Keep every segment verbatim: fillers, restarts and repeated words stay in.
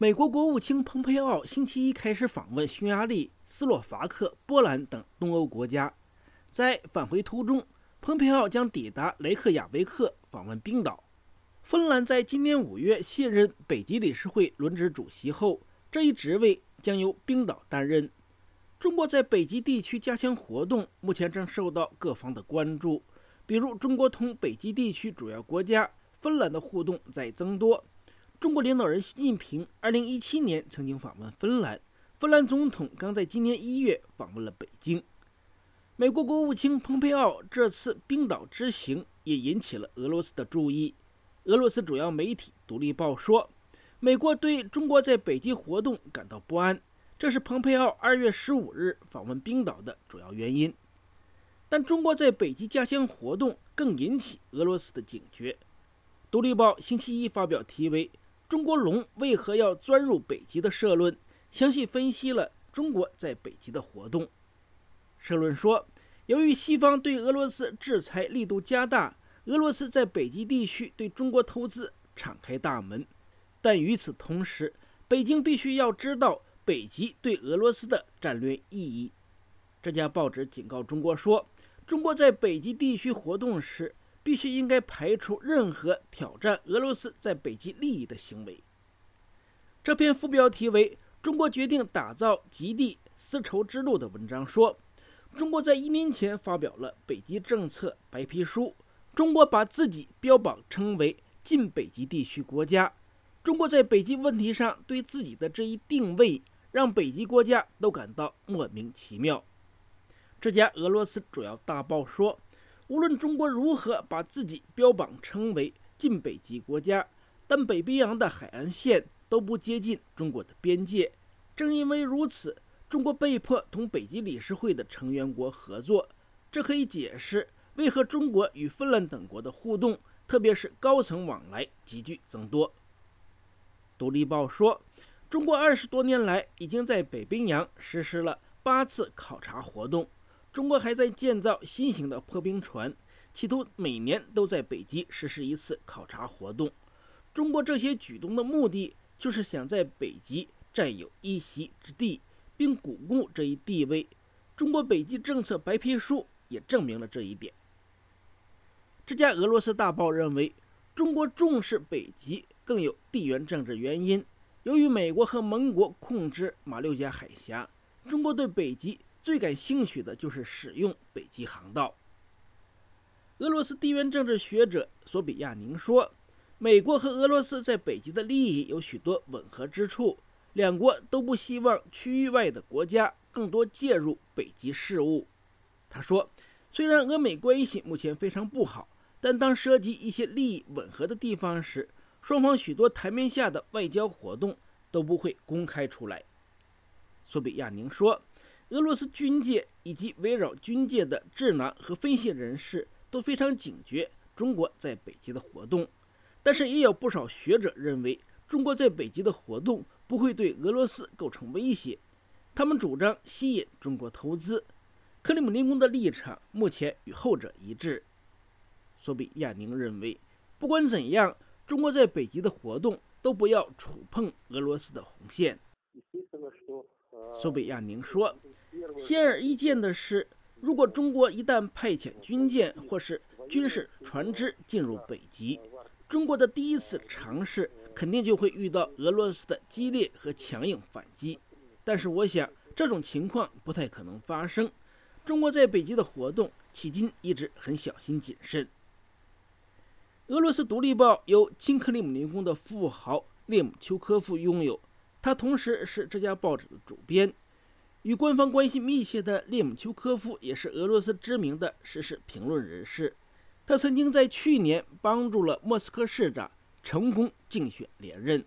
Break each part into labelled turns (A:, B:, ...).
A: 美国国务卿蓬佩奥星期一开始访问匈牙利、斯洛伐克、波兰等东欧国家。在返回途中，蓬佩奥将抵达雷克雅维克，访问冰岛。芬兰在今年五月卸任北极理事会轮值主席后，这一职位将由冰岛担任。中国在北极地区加强活动，目前正受到各方的关注。比如，中国同北极地区主要国家芬兰的互动在增多。中国领导人习近平二零一七年曾经访问芬兰，芬兰总统刚在今年一月访问了北京。美国国务卿蓬佩奥这次冰岛之行也引起了俄罗斯的注意。俄罗斯主要媒体《独立报》说，美国对中国在北极活动感到不安，这是蓬佩奥二月十五日访问冰岛的主要原因。但中国在北极加强活动更引起俄罗斯的警觉。《独立报》星期一发表题为中国龙为何要钻入北极的社论，详细分析了中国在北极的活动。社论说，由于西方对俄罗斯制裁力度加大，俄罗斯在北极地区对中国投资敞开大门，但与此同时，北京必须要知道北极对俄罗斯的战略意义。这家报纸警告中国说，中国在北极地区活动时，必须应该排除任何挑战俄罗斯在北极利益的行为。这篇副标题为“中国决定打造极地丝绸之路”的文章说，中国在一年前发表了北极政策白皮书，中国把自己标榜称为近北极地区国家。中国在北极问题上对自己的这一定位，让北极国家都感到莫名其妙。这家俄罗斯主要大报说，无论中国如何把自己标榜称为近北极国家，但北冰洋的海岸线都不接近中国的边界。正因为如此，中国被迫同北极理事会的成员国合作，这可以解释为何中国与芬兰等国的互动，特别是高层往来急剧增多。独立报说，中国二十多年来已经在北冰洋实施了八次考察活动。中国还在建造新型的破冰船，企图每年都在北极实施一次考察活动。中国这些举动的目的，就是想在北极占有一席之地，并巩固这一地位。中国北极政策白皮书也证明了这一点。这家俄罗斯大报认为，中国重视北极更有地缘政治原因。由于美国和盟国控制马六甲海峡，中国对北极最感兴趣的就是使用北极航道。俄罗斯地缘政治学者索比亚宁说，美国和俄罗斯在北极的利益有许多吻合之处，两国都不希望区域外的国家更多介入北极事务。他说，虽然俄美关系目前非常不好，但当涉及一些利益吻合的地方时，双方许多台面下的外交活动都不会公开出来。索比亚宁说，俄罗斯军界以及围绕军界的智囊和分析人士都非常警觉中国在北极的活动，但是也有不少学者认为中国在北极的活动不会对俄罗斯构成威胁，他们主张吸引中国投资。克里姆林宫的立场目前与后者一致。索比亚宁认为，不管怎样，中国在北极的活动都不要触碰俄罗斯的红线。索比亚宁说，显而易见的是，如果中国一旦派遣军舰或是军事船只进入北极，中国的第一次尝试肯定就会遇到俄罗斯的激烈和强硬反击。但是我想，这种情况不太可能发生。中国在北极的活动迄今一直很小心谨慎。俄罗斯独立报由亲克里姆林宫的富豪列姆丘科夫拥有，他同时是这家报纸的主编。与官方关系密切的列姆丘科夫也是俄罗斯知名的时事评论人士，他曾经在去年帮助了莫斯科市长成功竞选连任。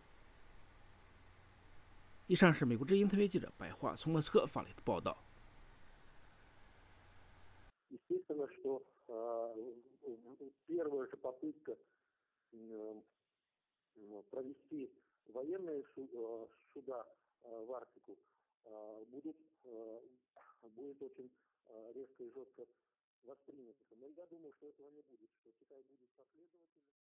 A: 以上是美国之音特约记者白桦从莫斯科发来的报道。
B: Естественно, что первая же попытка провести военные суда в Арктику будут, будет очень резко и жестко воспринято. Но я думаю, что этого не будет, что Китай будет последовательным.